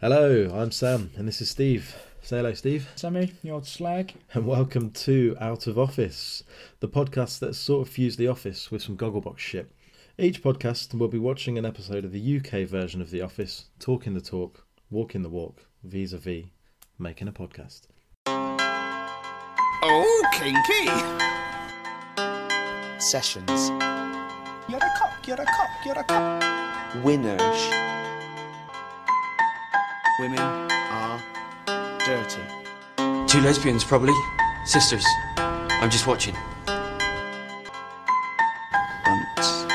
Hello, I'm Sam, and this is Steve. Say hello, Steve. Sammy, the old slag. And welcome to Out of Office, the podcast that sort of fused The Office with some Gogglebox shit. Each podcast we'll be watching an episode of the UK version of The Office, talking the talk, walking the walk, vis-a-vis, making a podcast. Oh, kinky! Sessions. You're a cock, you're a cock, you're a cock. Winners. Women are Dirty. Two lesbians, probably. Sisters. I'm just watching. cunts.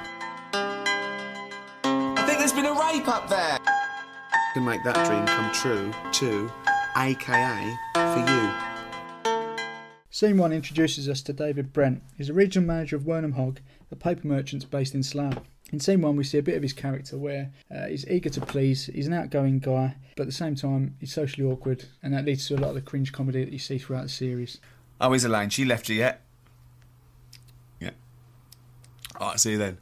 I think there's been a rape up there. Can make that dream come true too, aka for you. Scene 1 introduces us to David Brent. He's a regional manager of Wernham Hogg, a paper merchant based in Slough. In Scene 1 we see a bit of his character where he's eager to please, he's an outgoing guy, but at the same time he's socially awkward, and that leads to a lot of the cringe comedy that you see throughout the series. Oh, he's Elaine. She left you yet? Yeah. Alright, see you then.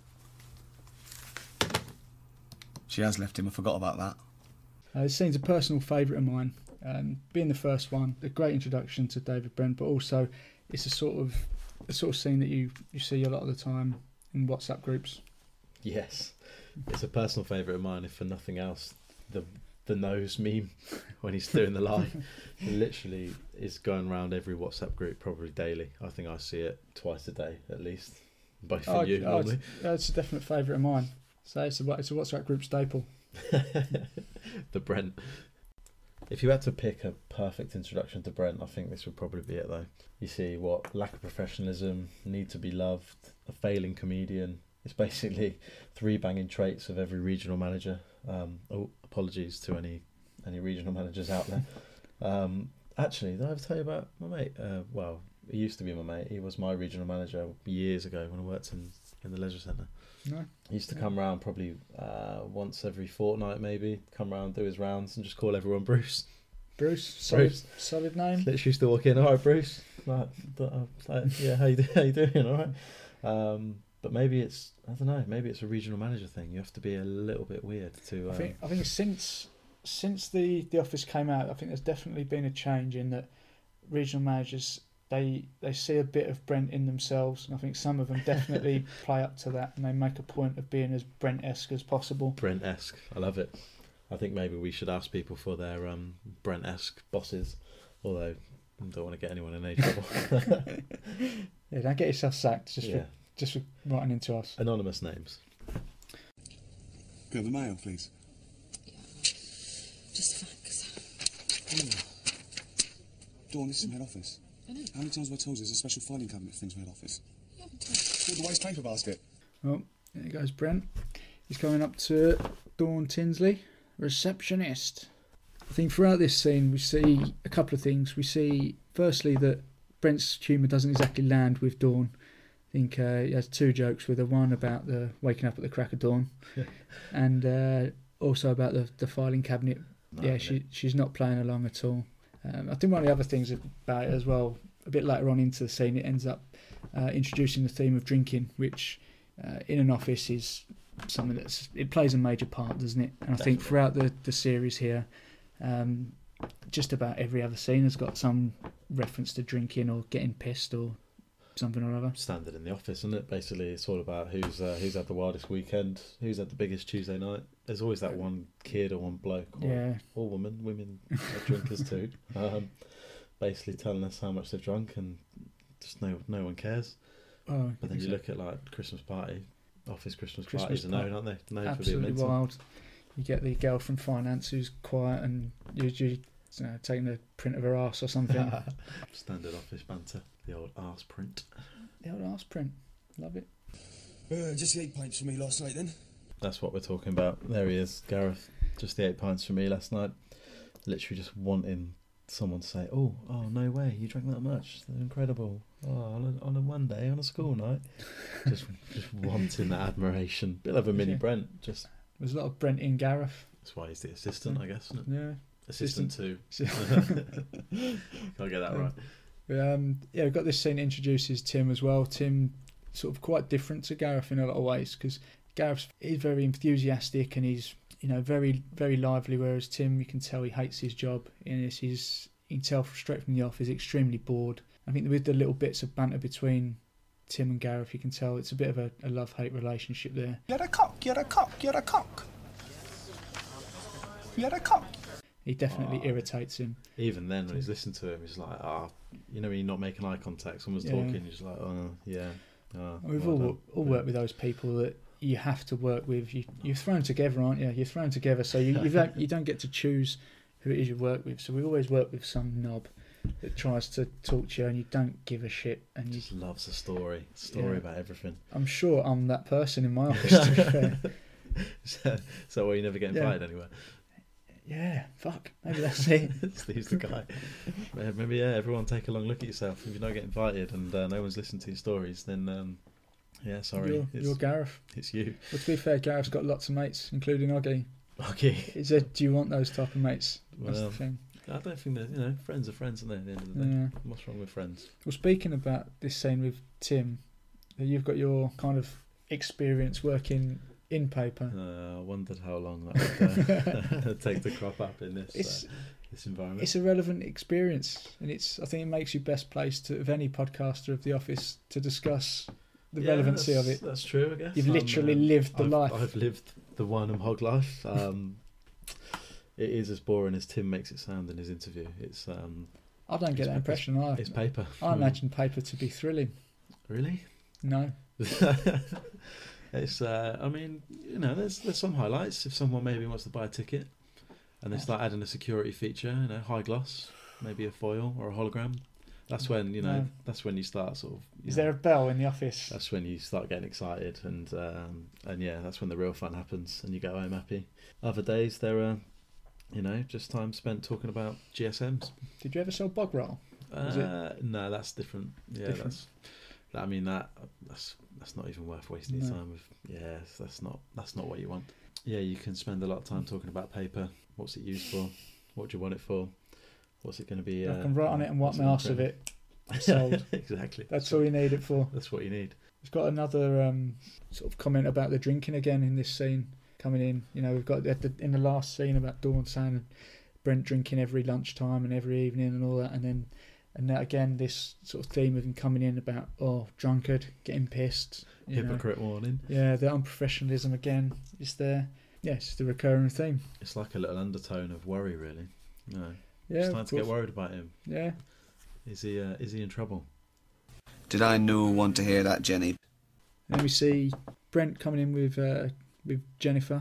She has left him. I forgot about that. This scene's a personal favourite of mine. Being the first one, a great introduction to David Brent, but also it's a sort of scene that you see a lot of the time in WhatsApp groups. Yes, it's a personal favourite of mine, if for nothing else. The nose meme when he's doing the lie, it literally is going around every WhatsApp group probably daily. I think I see it twice a day at least. Both from you normally. It's a definite favourite of mine. So it's a WhatsApp group staple. The Brent. If you had to pick a perfect introduction to Brent, I think this would probably be it though. You see what lack of professionalism, need to be loved, a failing comedian. It's basically three banging traits of every regional manager. Apologies to any regional managers out there. Actually, did I ever tell you about my mate? Well, he used to be my mate. He was my regional manager years ago when I worked in the leisure centre. No. He used to come round probably once every fortnight maybe, come round, do his rounds and just call everyone Bruce. Bruce, solid name. Literally used to walk in, all right, Bruce. Yeah, how you doing? All right. But maybe it's, I don't know, maybe it's a regional manager thing. You have to be a little bit weird to... I think since the Office came out, I think there's definitely been a change in that regional managers, they see a bit of Brent in themselves, and I think some of them definitely play up to that, and they make a point of being as Brent-esque as possible. Brent-esque, I love it. I think maybe we should ask people for their Brent-esque bosses, although I don't want to get anyone in any trouble. Yeah, don't get yourself sacked just for writing into us. Anonymous names. Go the mail, please. Just a fax. Dawn, this is from head office. I know. How many times have I told you there's a special filing cabinet thing from head office? You haven't told me. Called the waste paper basket. Well, there goes Brent. He's coming up to Dawn Tinsley, receptionist. I think throughout this scene we see a couple of things. We see, firstly, that Brent's humour doesn't exactly land with Dawn. I think he has two jokes with her. One about the waking up at the crack of dawn, and also about the filing cabinet. She's not playing along at all. I think one of the other things about it as well, a bit later on into the scene, it ends up introducing the theme of drinking, which in an office is something it plays a major part, doesn't it? And I think throughout the series here, just about every other scene has got some reference to drinking or getting pissed or something or other. Standard in the office, isn't it? Basically, it's all about who's had the wildest weekend, who's had the biggest Tuesday night. There's always that one kid or one bloke, or woman. Women are drinkers too. Basically telling us how much they've drunk, and just no one cares. Oh, but then you look at like Christmas party, office Christmas parties are known, aren't they? Known absolutely for being wild. You get the girl from finance who's quiet and usually taking the print of her arse or something. Standard office banter. The old arse print. The old arse print. Love it. Just the 8 pints for me last night then. That's what we're talking about. There he is, Gareth. Just the 8 pints for me last night. Literally just wanting someone to say, oh, no way, you drank that much. They're incredible. Oh, on a Monday, on a school night. just wanting that admiration. Bit of a mini Brent. There's a lot of Brent in Gareth. That's why he's the assistant, I guess, isn't it? Yeah. Assistant too. Can't get that right. We've got this scene that introduces Tim as well. Tim sort of quite different to Gareth in a lot of ways, because Gareth is very enthusiastic and he's you know, very, very lively, whereas Tim, you can tell he hates his job. In this, you can tell straight from the off, he's extremely bored. I think with the little bits of banter between Tim and Gareth, you can tell it's a bit of a love-hate relationship there. You're a cock, you're a cock, you're a cock. You're a cock. He definitely irritates him. Even then, when he's listening to him, he's like, you know, when you're not making eye contact, someone's talking, you're just like, oh, yeah. We've all worked with those people that you have to work with. You're thrown together, aren't you? You're thrown together, so you don't get to choose who it is you work with. So we always work with some knob that tries to talk to you, and you don't give a shit, and you just loves a story about everything. I'm sure I'm that person in my office. To be fair. So well, you never get invited anywhere. Yeah, fuck. Maybe that's it. Steve's the guy. Maybe everyone take a long look at yourself. If you don't get invited and no one's listened to your stories, then sorry. You're Gareth. It's you. Well, to be fair, Gareth's got lots of mates, including Oggy. Okay. Do you want those type of mates? That's the thing. I don't think that, friends are friends, aren't they, at the end of the day? Yeah. What's wrong with friends? Well, speaking about this scene with Tim, you've got your kind of experience working in paper. I wondered how long that would take to crop up in this environment. It's a relevant experience, and I think it makes you best placed of any podcaster of The Office to discuss the relevancy of it. That's true, I guess. You've literally lived the life. I've lived the Wynham Hog life. It is as boring as Tim makes it sound in his interview. It's I don't get that impression. It's paper. I imagine paper to be thrilling. Really? No. It's I mean, there's some highlights. If someone maybe wants to buy a ticket and they start adding a security feature, high gloss, maybe a foil or a hologram, that's when that's when you start sort of. Is there a bell in the office? That's when you start getting excited, and that's when the real fun happens, and you go home happy. Other days there are, just time spent talking about GSMs. Did you ever sell bog roll? No, that's different. Yeah, different. That's not even worth wasting your time with. Yeah, that's not what you want. Yeah, you can spend a lot of time talking about paper. What's it used for? What do you want it for? What's it going to be? I can write on it and wipe my arse with it. I'm sold. Exactly. That's all you need it for. That's what you need. It's got another sort of comment about the drinking again in this scene coming in. We've got in the last scene about Dawn saying Brent drinking every lunchtime and every evening and all that, and that again, this sort of theme of him coming in about, drunkard, getting pissed. Hypocrite warning. Yeah, the unprofessionalism again is there. Yeah, it's the recurring theme. It's like a little undertone of worry, really. Yeah, it's time to get worried about him. Yeah. Is he in trouble? Did I want to hear that, Jenny? And then we see Brent coming in with Jennifer.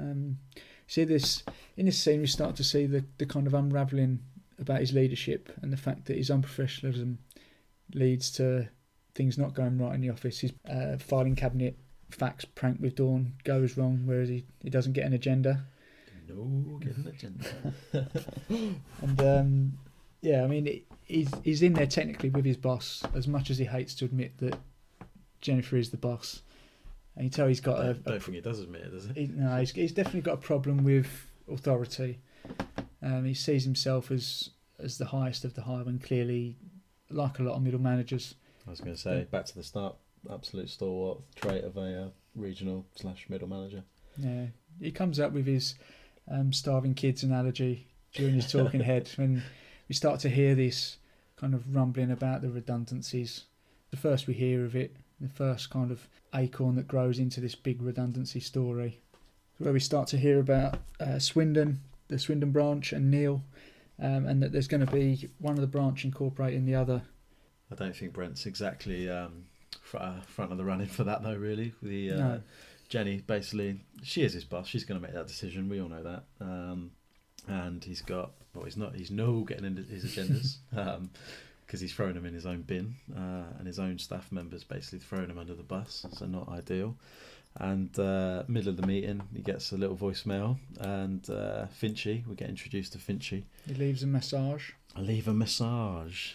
See this in this scene, we start to see the kind of unravelling about his leadership and the fact that his unprofessionalism leads to things not going right in the office. His filing cabinet fax prank with Dawn goes wrong, whereas he doesn't get an agenda. No, get an agenda. And I mean, he's in there technically with his boss, as much as he hates to admit that Jennifer is the boss. And you tell he's got I don't think he does admit it, does he? No, he's definitely got a problem with authority. He sees himself as the highest of the high, when clearly, like a lot of middle managers. I was going to say, back to the start, absolute stalwart trait of a regional/middle manager. Yeah, he comes up with his starving kids analogy during his talking head when we start to hear this kind of rumbling about the redundancies. The first we hear of it, the first kind of acorn that grows into this big redundancy story, where we start to hear about Swindon, the Swindon branch, and Neil, and that there's going to be one of the branch incorporating the other. I don't think Brent's exactly front of the running for that, though, really. No. Jenny, basically, she is his boss. She's going to make that decision. We all know that. And he's got... Well, he's no getting into his agendas because he's thrown them in his own bin, and his own staff members basically throwing him under the bus, so not ideal. And middle of the meeting, he gets a little voicemail, and Finchy, we get introduced to Finchy. He leaves a massage. Leave a massage.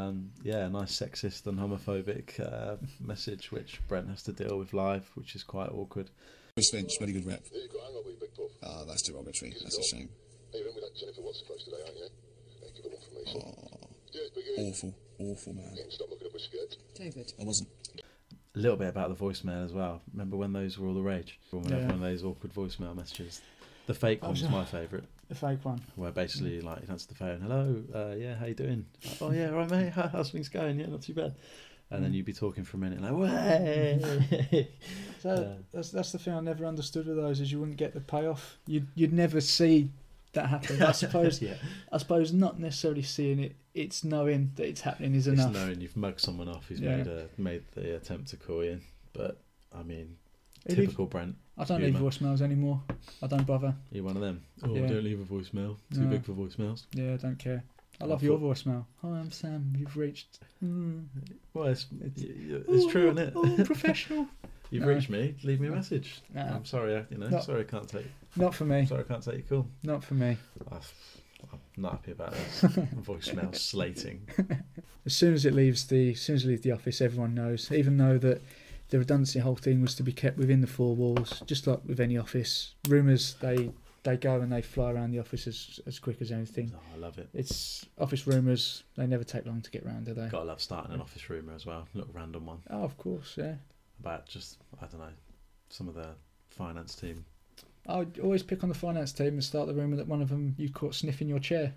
Nice sexist and homophobic message, which Brent has to deal with live, which is quite awkward. Finch, very good rep. Yeah, you've got to hang on with Big Puff. Ah, that's derogatory. That's a shame. Hey, you're in with that Jennifer What's-Her-Face today, aren't you? Yeah, give her one for me, son. Yeah, it's big. Awful, man. Yeah, stop looking up her skirt. David. I wasn't. A little bit about the voicemail as well. Remember when those were all the rage? When we had one of those awkward voicemail messages. The fake Oh, one's yeah. my favourite, The fake one. where basically like you answer the phone, hello, yeah, how you doing? Oh yeah, right mate, how's things going? Yeah, not too bad. And then you'd be talking for a minute like, way. So that's the thing I never understood with those, is you wouldn't get the payoff. You'd never see that happen. I suppose. Yeah. I suppose not necessarily seeing it. It's knowing that it's happening is It's enough. knowing you've mugged someone off who's Yeah. made the attempt to call you. But I mean, It is- typical Brent. I don't leave humour. voicemails anymore. I don't bother. You're one of them. Oh, Yeah. don't leave a voicemail. Too No. big for voicemails. Yeah, I don't care. I I love your thought- voicemail. Hi, I'm Sam. You've reached. Well, it's It's- true, isn't it? Oh, professional. You've No. reached me. Leave me a message. Nah. I'm sorry. No. Sorry, I can't take. Not for me. Sorry, I can't take your call. Not for me. I'm not happy about this. Voicemail slating. As soon as it leaves the office, everyone knows. Even though that the redundancy whole thing was to be kept within the four walls, just like with any office. Rumours they go and they fly around the office as quick as anything. Oh, I love it. It's office rumours. They never take long to get round, do they? Gotta love starting an office rumour as well. Little random one Oh, of course, yeah. about just I don't know some of the finance team. I would always pick on the finance team and start the rumour that one of them you caught sniffing your chair.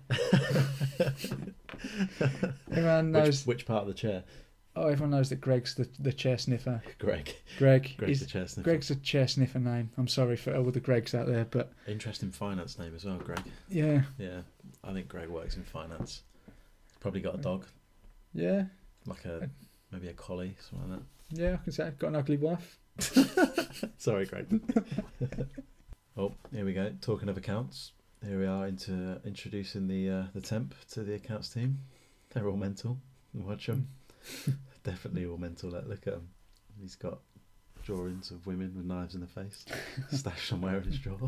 Everyone knows. Which part of the chair? Oh, everyone knows that Greg's the chair sniffer. Greg. Greg's Greg's the chair sniffer. Greg's a chair sniffer name. I'm sorry for all the Gregs out there, but Interesting finance name as well, Greg. yeah, Yeah, I think Greg works in finance. Probably got a dog, yeah, like maybe a collie, something like yeah. I can say I've got an ugly wife. that. Sorry, Greg. Oh, here we go. Talking of accounts, here we are into introducing the temp to the accounts team. They're all mental. Watch them. Definitely all mental. Look at him. He's got drawings of women with knives in the face stashed somewhere in his drawer.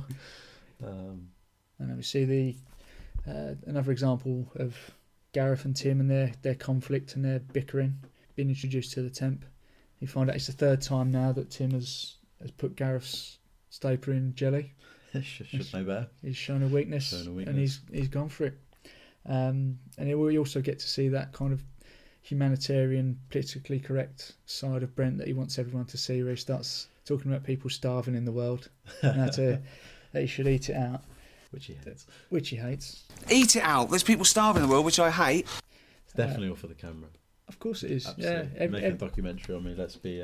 And then we see another example of Gareth and Tim and their conflict and their bickering being introduced to the temp. You find out it's the third time now that Tim has put Gareth's stapler in jelly. Should know better. He's shown a weakness, and he's gone for it. And we also get to see that kind of humanitarian, politically correct side of Brent that he wants everyone to see, where he starts talking about people starving in the world and that he should eat it out, Which he hates. which he hates. Eat it out. There's people starving in the world, which I hate. It's definitely all for the camera. Of course it is. Absolutely. Yeah, Make a documentary on me. Let's be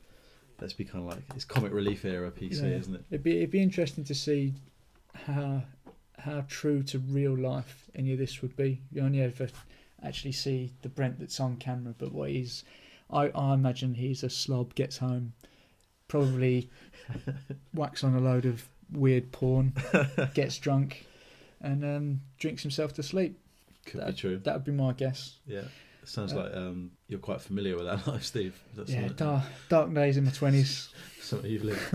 kind of like it's comic relief era PC, Yeah. isn't it? It'd be interesting to see how true to real life any of this would be. You only ever actually see the Brent that's on camera, but what he's, I imagine he's a slob, gets home, probably whacks on a load of weird porn, gets drunk, and drinks himself to sleep. Could be true. That would be my guess. Yeah. It sounds like you're quite familiar with that life, Steve. That's Yeah, dark days in my 20s. something you've lived.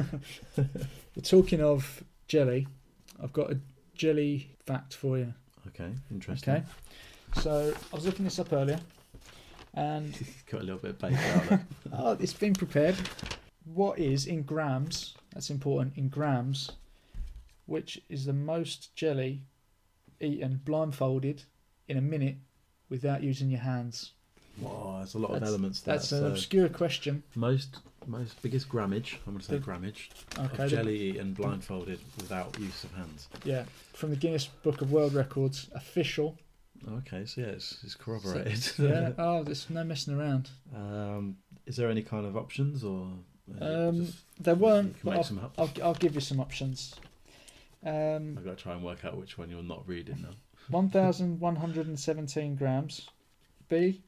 But talking of jelly, I've got a jelly fact for you. Okay, interesting. Okay, so I was looking this up earlier, and Got a little bit of bacon out there. oh, it's been prepared. What is in grams? That's important. In grams, which is the most jelly eaten blindfolded in a minute without using your hands? Wow, there's a lot of That's- elements to That's that. an So obscure question. most biggest grammage. I'm going to say The- grammage Okay, of jelly eaten blindfolded without use of hands. yeah, from the Guinness Book of World Records, official. Okay, so yeah, it's corroborated. Yeah, oh, there's no messing around. Is there any kind of options or? There weren't, you can make but some up. I'll give you some options. I've got to try and work out which one you're not reading now. 1,117 grams, B,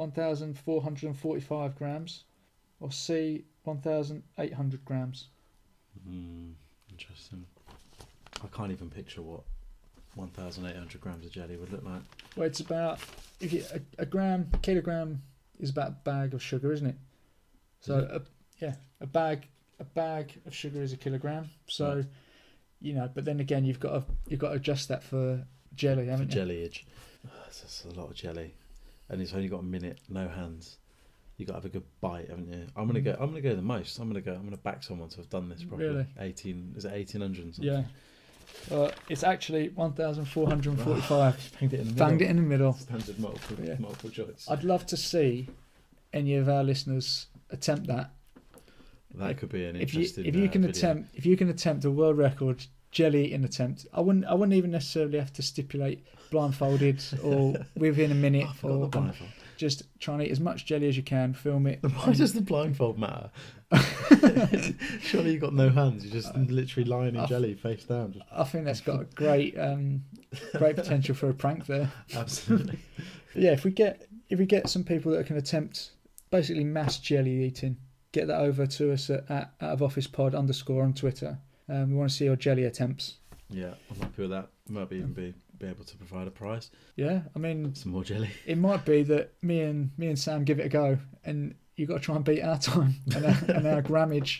1,445 grams, or C, 1,800 grams. Interesting. I can't even picture what 1,800 grams of jelly would look like. Well, it's about a kilogram is about a bag of sugar, isn't it? So a bag of sugar is a kilogram. So Right. you know, but then again, you've got to adjust that for jelly, haven't you? Jellyage. That's just a lot of jelly, and it's only got a minute, no hands. You got to have a good bite, haven't you? I'm gonna go the most. I'm gonna back someone to have done this probably. Really? 18. Is it 1,800 and something? Yeah. It's actually 1,445. Banged it in the middle. Banged it in the middle. Standard multiple choice. I'd love to see any of our listeners attempt that. That could be an If you interesting. if you can video. attempt a world record jelly eating attempt. I wouldn't even necessarily have to stipulate blindfolded or within a minute, I forgot or the blindfold. just try and eat as much jelly as you can, film it. Why does the blindfold matter? Surely you've got no hands. You're just literally lying in jelly, face down. Just... I think that's got a great potential for a prank there. Absolutely. Yeah, if we get some people that can attempt basically mass jelly eating, get that over to us at out of office pod _ on Twitter. We want to see your jelly attempts. Yeah, I'm happy with that. Might be even be able to provide a prize. Yeah, I mean, Some more jelly. it might be that me and Sam give it a go, and you got to try and beat our time and our grammage.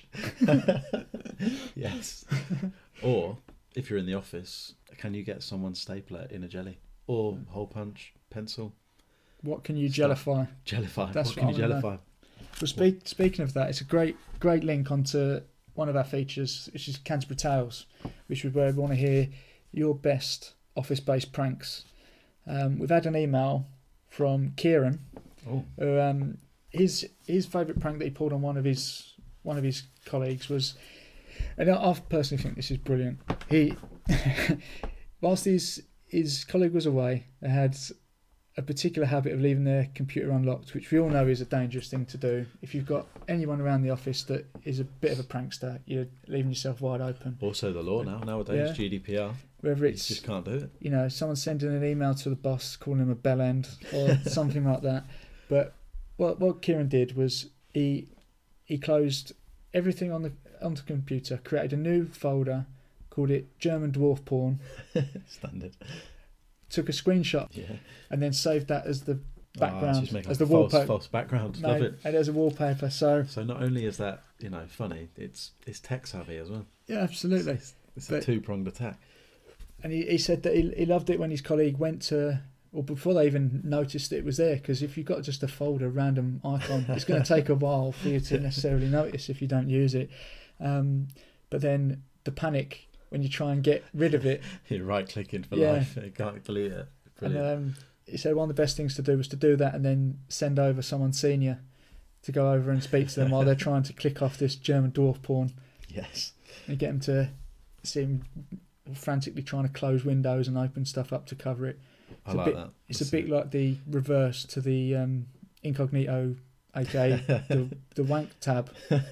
Yes. Or if you're in the office, can you get someone's stapler in a jelly or hole punch pencil? What can you Stop. jellify? Jellify. That's what can you what I wanna jellify? Well, speaking of that, it's a great link onto one of our features, which is Canterbury Tales, which is where we want to hear your best office-based pranks. We've had an email from Kieran, who his favourite prank that he pulled on one of his colleagues was, and I personally think this is brilliant. He, whilst his colleague was away, they had a particular habit of leaving their computer unlocked, which we all know is a dangerous thing to do. If you've got anyone around the office that is a bit of a prankster, you're leaving yourself wide open. Also the law nowadays, Yeah. GDPR. Whether You it's, just can't do it. you know, someone sending an email to the boss calling him a bell end or something like that. But what Kieran did was he closed everything onto the computer, created a new folder, called it German Dwarf Porn, Standard. took a screenshot, Yeah. and then saved that as the She's background, making as like the a wallpaper. false background. Love it. And as a wallpaper. So So not only is that funny, it's tech savvy as well. yeah, absolutely. It's But- a two-pronged attack. And he said that he loved it when his colleague went to, or before they even noticed it was there, because if you've got just a folder, random icon, it's going to take a while for you to necessarily notice if you don't use it. But then the panic when you try and get rid of it. You're right-clicking for Yeah. life. You can't delete it. Brilliant. And he said one of the best things to do was to do that and then send over someone senior to go over and speak to them while they're trying to click off this German dwarf porn, Yes. and get them to see him frantically trying to close windows and open stuff up to cover it. I It's a like bit- that. It's a bit like the reverse to the incognito, aka the wank tab.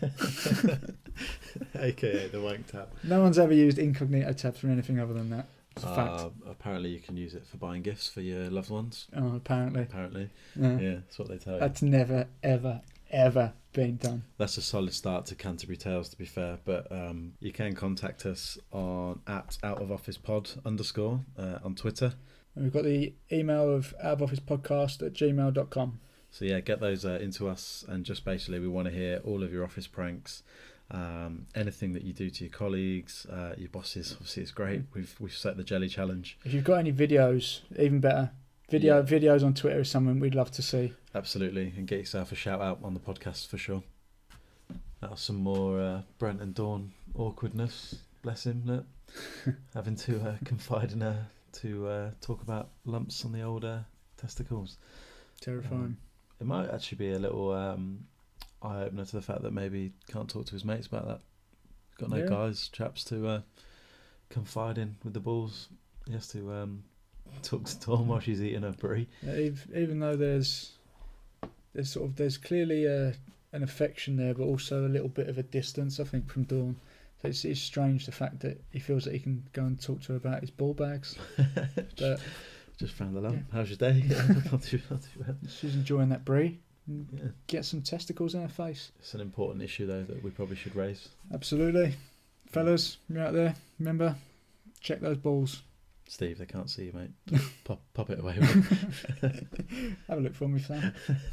AKA the wank tab. No one's ever used incognito tabs for anything other than that. It's a fact. Apparently you can use it for buying gifts for your loved ones. Oh, apparently. Apparently. Yeah. Yeah, that's what they tell you. That's never, ever, ever been done. That's a solid start to Canterbury Tales, to be fair. But you can contact us on @outofofficepod_ on Twitter. And we've got the email of outofofficepodcast@gmail.com. So yeah, get those into us, and just basically we want to hear all of your office pranks, anything that you do to your colleagues, your bosses. Obviously, it's great. We've set the jelly challenge. If you've got any videos, even better. Videos on Twitter is something we'd love to see. Absolutely, and get yourself a shout out on the podcast for sure. That was some more Brent and Dawn awkwardness. Bless him, look. Having to confide in her to talk about lumps on the old testicles. Terrifying. It might actually be a little eye opener to the fact that maybe he can't talk to his mates about that. Got no Yeah. guys, chaps to confide in with the balls. He has to talk to Dawn while she's eating her brie. Even though there's clearly an affection there, but also a little bit of a distance, I think, from Dawn. So it's strange the fact that he feels that he can go and talk to her about his ball bags. But Just found the lump. Yeah. How's your day? Not too bad. she's enjoying that brie. Yeah. Get some testicles in her face. It's an important issue though that we probably should raise. Absolutely. Fellas, you're out there, remember, check those balls. Steve, they can't see you, mate. Pop it away with it. Have a look for me, Sam.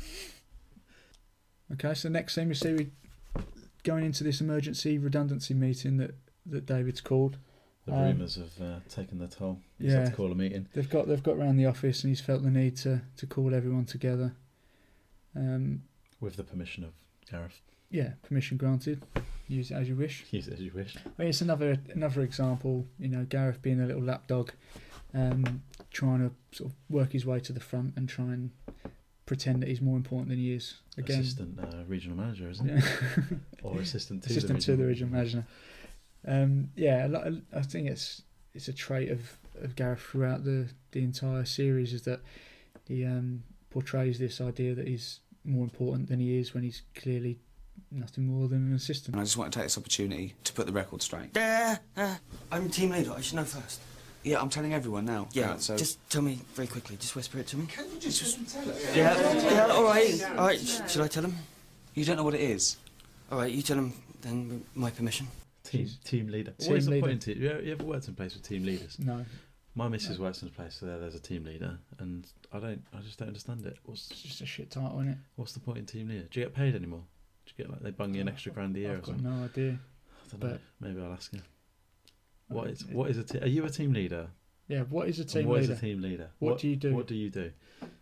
Okay, so next thing we see, we going into this emergency redundancy meeting that David's called. The rumours have taken their toll. He's Yeah. had to call a meeting. They've got around the office, and he's felt the need to call everyone together. With the permission of Gareth. Yeah, permission granted. Use it as you wish. Use it as you wish. I mean, it's another example. You know, Gareth being a little lapdog, trying to sort of work his way to the front and try and pretend that he's more important than he is. Again, Assistant regional manager, isn't he? yeah. Or assistant to Assistant the to the regional regional manager. Yeah, I think it's a trait of Gareth throughout the entire series, is that he portrays this idea that he's more important than he is when he's clearly nothing more than an assistant. And I just want to take this opportunity to put the record straight. I'm team leader. I should know first. Yeah, I'm telling everyone now. Yeah, so just tell me very quickly. Just whisper it to me. Can you just tell it? Yeah, all right. All right, should I tell him? You don't know what it is. All right, you tell him then with my permission. Team leader. Team What is the leader. point in team? You ever worked in a place with team leaders? No, My missus works in a place where there's a team leader, and I just don't understand it. it's just a shit title, isn't it? What's the point in team leader? Do you get paid anymore? Do you get like they bung you an extra grand a year or I've got something? no idea. I don't know. but- Maybe I'll ask you. What is a are you a team leader? Yeah, what is a team What is leader? a team leader? What do you do? What do you do?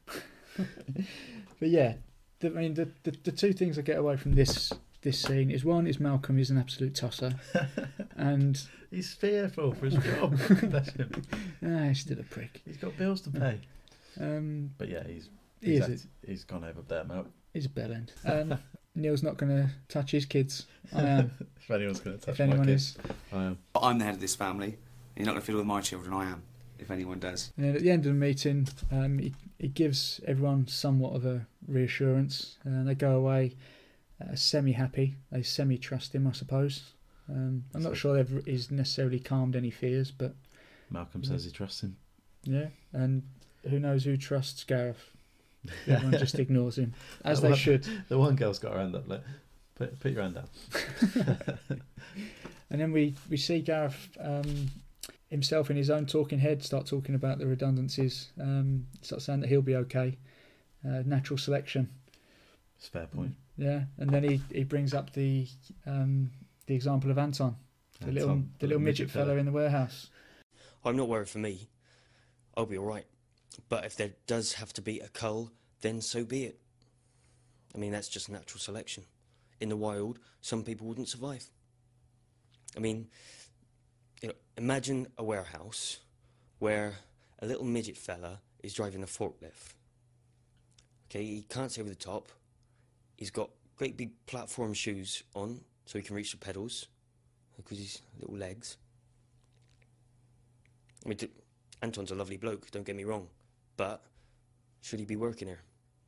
But yeah, the two things I get away from this scene is, one is Malcolm is an absolute tosser, and He's fearful for his job. Bless him. he's still a prick. He's got bills to pay. Um, But yeah, he's gone over there, mate. he's a bellend. Neil's not going to touch his kids. I am. If anyone's going to touch If anyone my is. kids, I am. But I'm the head of this family. And you're not going to fiddle with my children. I am, if anyone does. And then at the end of the meeting, he gives everyone somewhat of a reassurance, and they go away semi-happy. They semi-trust him, I suppose. I'm not sure he's necessarily calmed any fears, but Malcolm says he trusts him. yeah. And who knows who trusts Gareth? Everyone just ignores him, as they Well, should. The one girl's got her hand up. Like, put your hand down. And then we see Gareth himself in his own talking head start talking about the redundancies. Start saying that he'll be okay. Natural selection. It's a fair point. Yeah, and then he brings up the example of Anton, the little midget fella in the warehouse. I'm not worried for me. I'll be all right. But if there does have to be a cull, then so be it. I mean, that's just natural selection. In the wild, some people wouldn't survive. I mean, imagine a warehouse where a little midget fella is driving a forklift. Okay, he can't see over the top. He's got great big platform shoes on so he can reach the pedals because he's little legs. I mean, Anton's a lovely bloke, don't get me wrong, but should he be working here?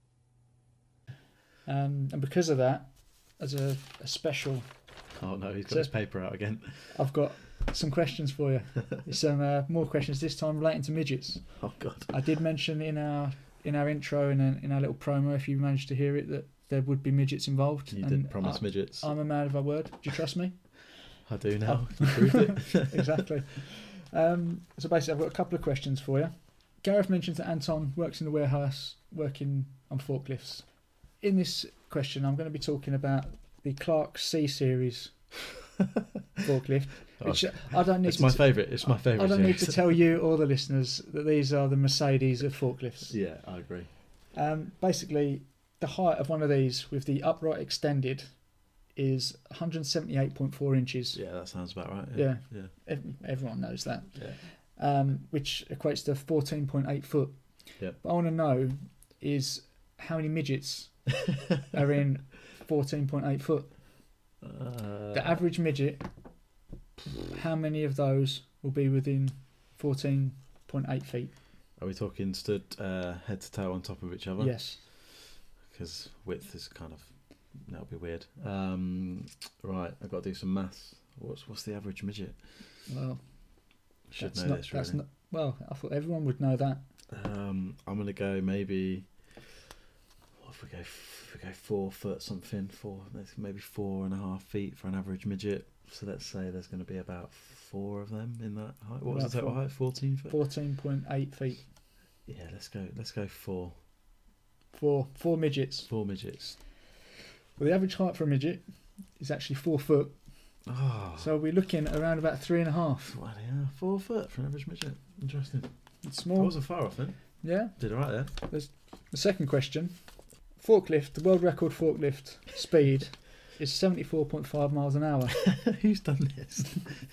And because of that, as a special, Oh no, he's got his paper out again. I've got some questions for you. Some more questions, this time relating to midgets. Oh god. I did mention in our intro and in our little promo, if you managed to hear it, that there would be midgets involved. You and did promise midgets. I'm a man of my word. Do you trust me? I do now. You proved it. Exactly. So basically, I've got a couple of questions for you. Gareth mentions that Anton works in the warehouse, working on forklifts. In this question, I'm going to be talking about the Clark C series forklift, which I don't need. It's my favourite. It's my favourite. I don't need to series. tell you or the listeners that these are the Mercedes of forklifts. Yeah, I agree. Basically, the height of one of these with the upright extended is 178.4 inches. Yeah, that sounds about right. Yeah. Yeah. Everyone knows that. Yeah. Which equates to 14.8 foot. Yep. What I want to know is how many midgets are in 14.8 foot. The average midget, how many of those will be within 14.8 feet? Are we talking stood head to toe on top of each other? Yes. Because width is kind of, that'll be weird. Right, I've got to do some maths. What's the average midget? Well, Should that's know not, this that's really. not, well, I thought everyone would know that. I'm gonna go maybe. What if we go 4 foot something? Maybe 4.5 feet for an average midget. So let's say there's going to be about 4 of them in that height. What was About the total height? 14 foot. 14.8 feet. Yeah, let's go 4. Four midgets. 4 midgets. Well, the average height for a midget is actually 4 foot. Oh, So we're looking at around about 3.5. bloody hell, 4 foot for an average midget. Interesting. It's I small. wasn't far off then. Yeah. Did alright there. The second question. Forklift, the world record forklift speed is 74.5 miles an hour. Who's done this?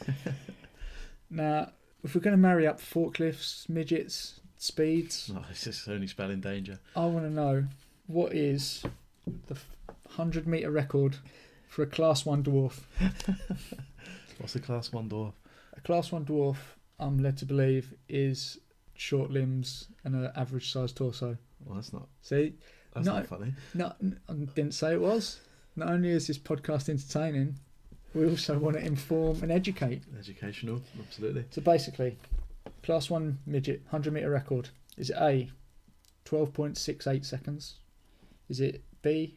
Now, if we're going to marry up forklifts, midgets, speeds, Oh, it's just only spelling danger. I want to know what is the 100 metre record for a Class 1 dwarf. What's a class 1 dwarf? A class 1 dwarf, I'm led to believe, is short limbs and an average sized torso. Well, that's not. See, That's No. not funny. no, I didn't say it was. Not only is this podcast entertaining, we also want to inform and educate. Educational, absolutely. So basically, class 1 midget 100-meter record. Is it A, 12.68 seconds? Is it B,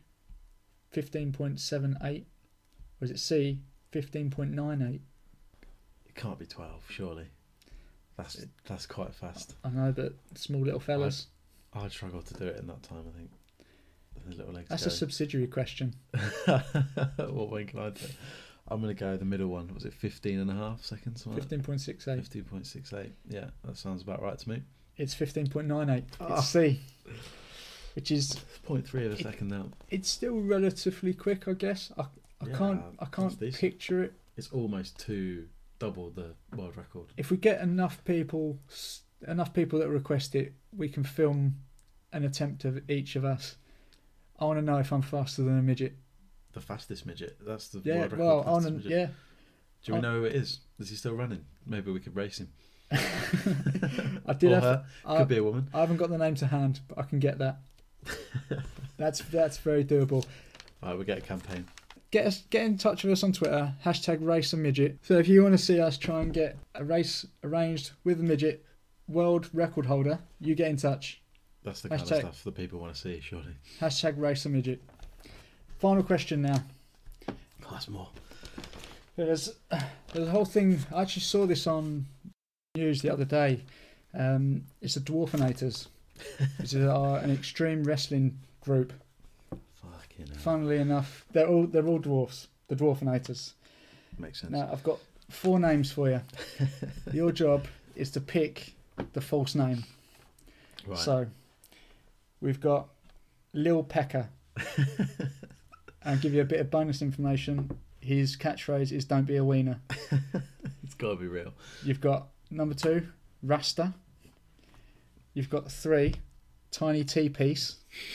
15.78? Or is it C, 15.98? It can't be 12, surely. That's quite fast. I know, but small little fellas. I'd struggle to do it in that time, I think. The little legs That's go. a subsidiary question. What one can I do? I'm going to go the middle one. Was it 15.5 seconds? 15.68. 15.68. Yeah, that sounds about right to me. It's 15.98. Ah. It's C. Which is, 0.3 of a second now. it's still relatively quick, I guess. I Yeah, can't that's decent. picture it. It's almost double the world record. If we get enough people that request it, we can film an attempt of each of us. I want to know if I'm faster than a midget. The fastest midget. That's the Yeah, world record. well, fastest midget. yeah. Do we know who it is? Is he still running? Maybe we could race him. I did Or have. her. I, Could be a woman. I haven't got the name to hand, but I can get that. That's very doable. Right, we get a campaign. Get in touch with us on Twitter, #RaceAMidget. So if you want to see us try and get a race arranged with a midget world record holder, you get in touch. That's the kind of stuff that people want to see, surely. #RaceAMidget. Final question now. Oh, that's more. There's a whole thing. I actually saw this on news the other day. It's the Dwarfinators, which is an extreme wrestling group. Fucking hell. Funnily enough, they're all dwarfs. The Dwarfinators. Makes sense. Now I've got 4 names for you. Your job is to pick the false name. Right. So we've got Lil Pecker. I'll give you a bit of bonus information. His catchphrase is "Don't be a wiener." It's got to be real. You've got number 2, Rasta. You've got 3, Tiny T-Piece.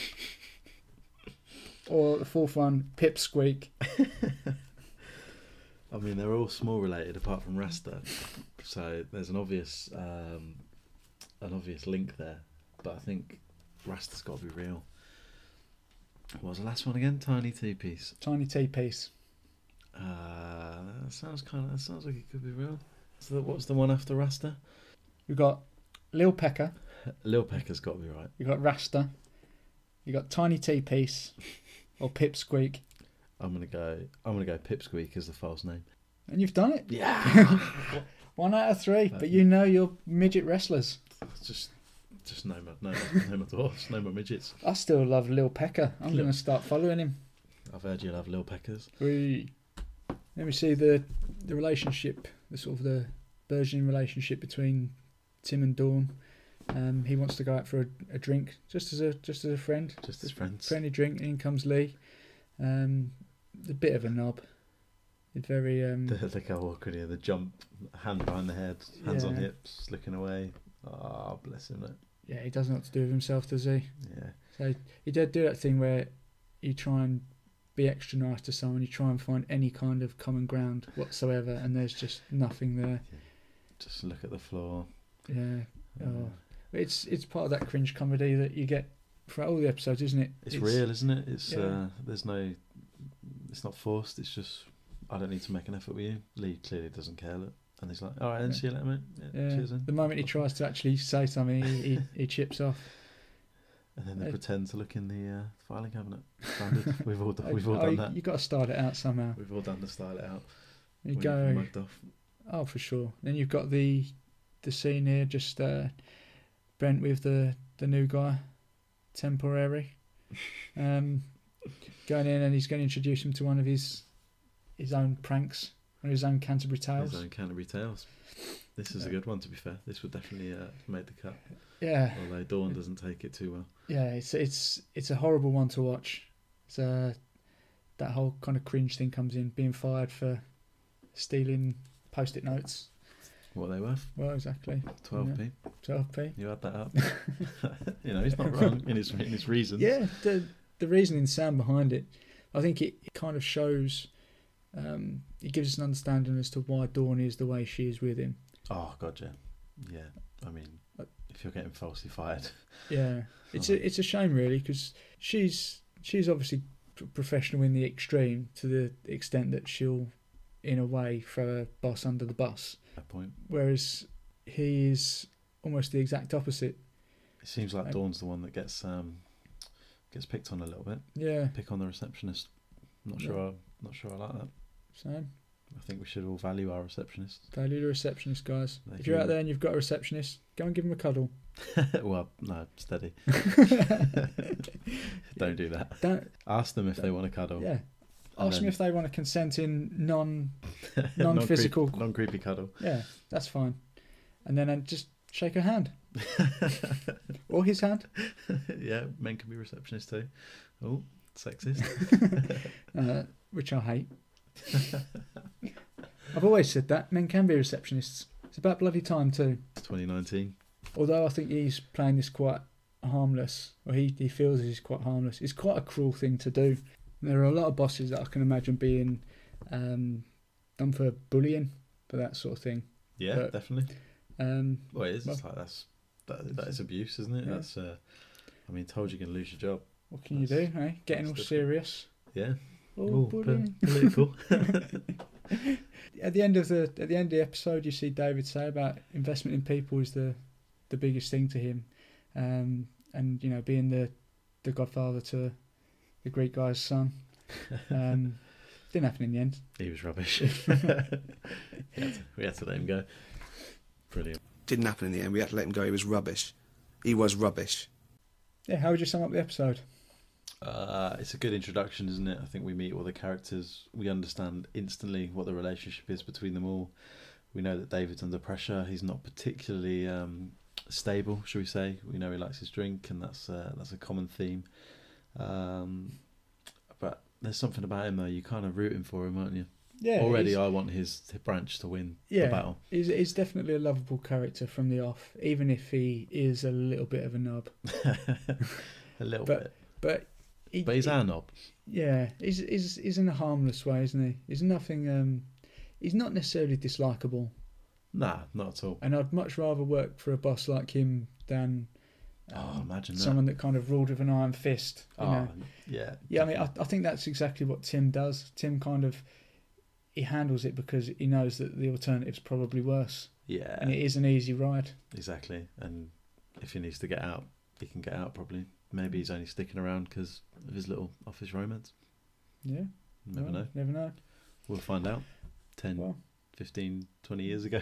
Or the 4th one, Pipsqueak. I mean, they're all small related apart from Rasta, so there's an obvious link there. But I think Rasta's got to be real. What was the last one again? Tiny T-Piece. Tiny T-Piece. That sounds like it could be real. So what's the one after Rasta? You've got Lil Pecker. Lil Pecker's got to be right. You've got Rasta. You've got Tiny T-Piece. Or Pipsqueak. I'm gonna go Pipsqueak as the false name. And you've done it. Yeah. 1 out of 3. But you know you're midget wrestlers. Just no my dwarfs, no my midgets. I still love Lil Pecker. I'm going to start following him. I've heard you love Lil Peckers. Let me see the relationship, the sort of the burgeoning relationship between Tim and Dawn. He wants to go out for a drink, just as a friend. Just as friends. Friendly drink. In comes Lee. A bit of a knob. It's very. The go awkward here. The jump, hand behind the head, hands on Yeah. hips, looking away. Oh, bless him. Mate. Yeah, he doesn't know what to do with himself, does he? Yeah. So he did do that thing where you try and be extra nice to someone, you try and find any kind of common ground whatsoever, and there's just nothing there. Just look at the floor. Yeah. Oh. It's part of that cringe comedy that you get throughout all the episodes, isn't it? It's real, isn't it? It's yeah. It's not forced. It's just I don't need to make an effort with you. Lee clearly doesn't care. Look. And he's like, all right, then see you later, mate. Yeah, cheers then. The moment he tries to actually say something, he chips off. And then they pretend to look in the filing cabinet. Standard. We've all done that. You've got to start it out somehow. We've all done the style it out. You when go. you've mugged off. Oh, for sure. Then you've got the scene here, just Brent with the new guy, Temporary, going in, and he's going to introduce him to one of his own pranks, one of his own Canterbury Tales. His own Canterbury Tales. This is a good one, to be fair. This would definitely make the cut. Yeah. Although Dawn doesn't take it too well. Yeah, it's a horrible one to watch. It's that whole kind of cringe thing comes in, being fired for stealing post-it notes. What are they worth? Well, exactly. 12p. 12p. You add that up. He's not wrong in his reasons. Yeah, the reasoning sound behind it. I think it kind of shows. he gives us an understanding as to why Dawn is the way she is with him. Oh god, yeah. I mean, if you're getting falsely fired, Yeah, it's a shame really, because she's obviously professional in the extreme, to the extent that she'll, in a way, throw her boss under the bus. that point. Whereas he is almost the exact opposite. It seems like Dawn's the one that gets picked on a little bit. Yeah, Pick on the receptionist. Not sure I like that. same. I think we should all value our receptionists. Value the receptionist, guys. They If you're do. out there and you've got a receptionist, go and give him a cuddle. Well, no, steady. Don't do that. Don't. Ask them if they want to cuddle. Yeah. And Ask them then- if they want to consent in non-physical. non-creepy cuddle. Yeah, that's fine. And then just shake her hand. Or his hand. Yeah, men can be receptionists too. Oh, sexist. Which I hate. I've always said that. Men can be receptionists. It's about bloody time too. 2019. Although I think he's playing this quite harmless, or he feels he's quite harmless. It's quite a cruel thing to do. There are a lot of bosses that I can imagine being done for bullying, for that sort of thing. Yeah, But, definitely. Well, it is. well- It's like that is abuse, isn't it? Yeah. That's. I mean, told you're going to lose your job. What can you do, That's- eh? Getting all that's different. serious. Yeah. Oh, Ooh, bullying. political. At the end of the episode, you see David say about investment in people is the biggest thing to him, and you know, being the godfather to the Greek guy's son. Didn't happen in the end. He was rubbish. we had to let him go. Brilliant. Didn't happen in the end. We had to let him go. He was rubbish. He was rubbish. Yeah, how would you sum up the episode? It's a good introduction, isn't it? I think we meet all the characters. We understand instantly what the relationship is between them all. We know that David's under pressure. He's not particularly stable, shall we say. We know he likes his drink, and that's a common theme. But there's something about him, though. You're kind of rooting for him, aren't you? Yeah, Already, he's- I want his branch to win yeah, the battle. he's definitely a lovable character from the off, even if he is a little bit of a knob. A little But- bit. But But he's our knob. Yeah, he's in a harmless way, isn't he? He's nothing. He's not necessarily dislikable, Nah, not at all. and I'd much rather work for a boss like him than Imagine that. someone that kind of ruled with an iron fist. You know? Yeah. Yeah, I mean, I think that's exactly what Tim does. Tim kind of he handles it because he knows that the alternative's probably worse, Yeah. and it is an easy ride. Exactly. And if he needs to get out, he can get out probably. Maybe he's only sticking around because of his little office romance. Yeah, Never well, know. Never know. We'll find out 10, Well. 15, 20 years ago.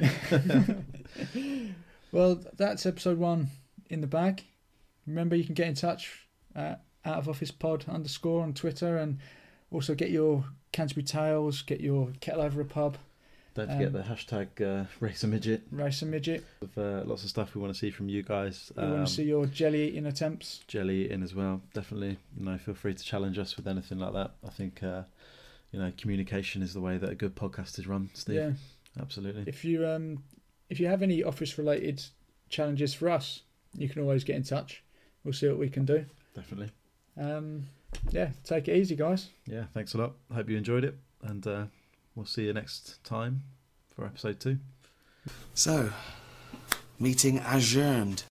Well, that's episode 1 in the bag. Remember, you can get in touch at outofofficepod_ on Twitter, and also get your Canterbury Tales, get your Kettle Over a Pub, Don't forget the hashtag Racer Midget. Race a Midget. Lots of stuff we want to see from you guys. We want to see your jelly eating attempts. Jelly in as well. Definitely. Feel free to challenge us with anything like that. I think communication is the way that a good podcast is run, Steve. Yeah. Absolutely. If you have any office related challenges for us, you can always get in touch. We'll see what we can do. Definitely. Yeah, take it easy, guys. Yeah, thanks a lot. Hope you enjoyed it, and we'll see you next time for episode 2. So, meeting adjourned.